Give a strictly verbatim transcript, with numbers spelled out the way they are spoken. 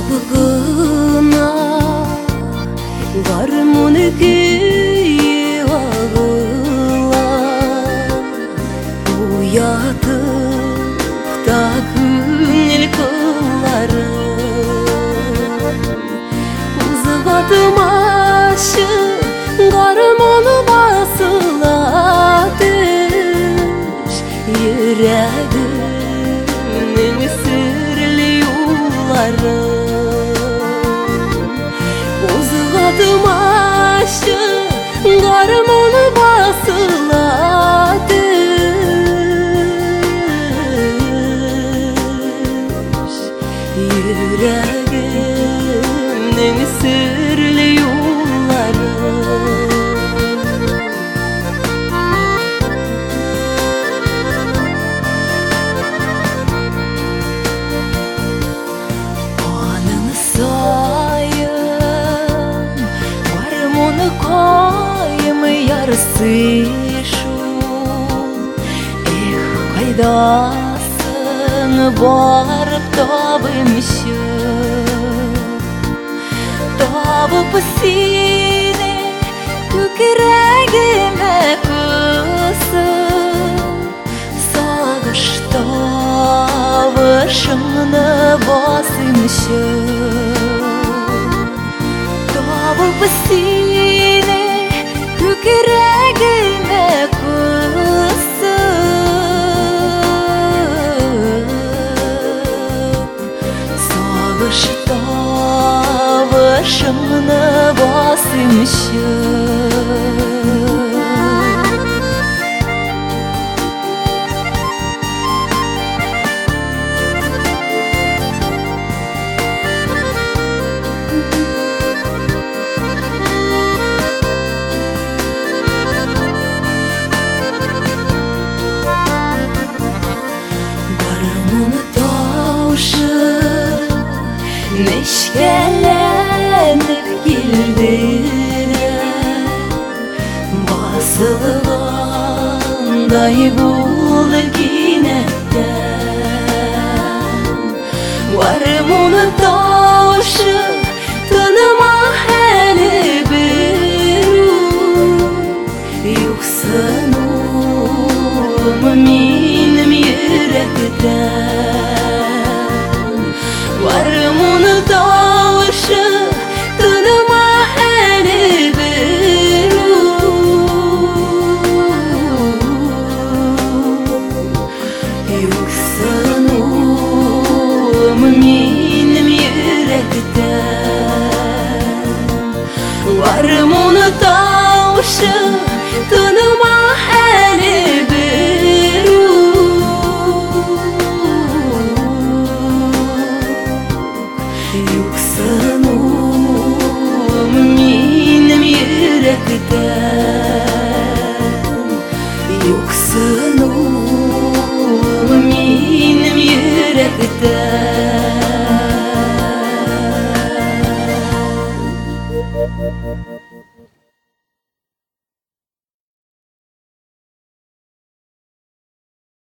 Tabğına garmun güyü ağılar, uyatıp da günil kıllarım. Uzıvadım aşı garmun basıladır, yüreğimin sırlı yolları. Uzğadım aşı garmun basıladır, yüreğimin sırlı yolları. Yarısı эх, kaydasın barıp tabımışım, tabıp seni küreğime kısıp, sağış tavışını basmışım, tabıp seni yüreğime kısıp, sağışta başımını basmışım. Neşkelenip gildiren basılganday buldu ginetten. Varım onu taşı tanıma hele bir yoksun benim yürekten. Varım onu taşı tanıma hele bir yoksun benim yürekten. Varım onu taşı